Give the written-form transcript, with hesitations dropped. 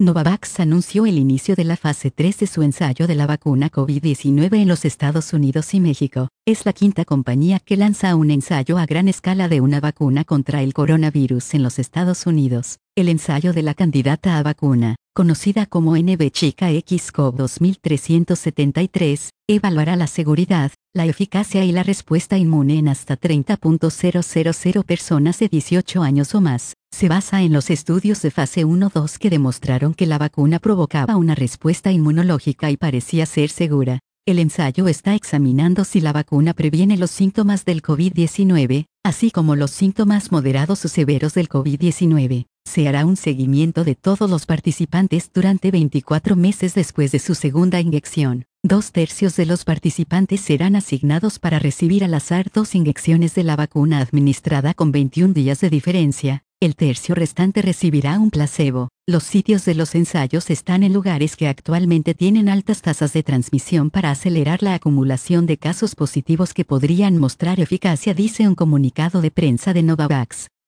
Novavax anunció el inicio de la fase 3 de su ensayo de la vacuna COVID-19 en los Estados Unidos y México. Es la quinta compañía que lanza un ensayo a gran escala de una vacuna contra el coronavirus en los Estados Unidos. El ensayo de la candidata a vacuna, conocida como NV-X-CoV 2373, evaluará la seguridad, la eficacia y la respuesta inmune en hasta 30.000 personas de 18 años o más. Se basa en los estudios de fase 1-2 que demostraron que la vacuna provocaba una respuesta inmunológica y parecía ser segura. El ensayo está examinando si la vacuna previene los síntomas del COVID-19, así como los síntomas moderados o severos del COVID-19. Se hará un seguimiento de todos los participantes durante 24 meses después de su segunda inyección. 2/3 de los participantes serán asignados para recibir al azar 2 inyecciones de la vacuna administrada con 21 días de diferencia. El tercio restante recibirá un placebo. Los sitios de los ensayos están en lugares que actualmente tienen altas tasas de transmisión para acelerar la acumulación de casos positivos que podrían mostrar eficacia, dice un comunicado de prensa de Novavax.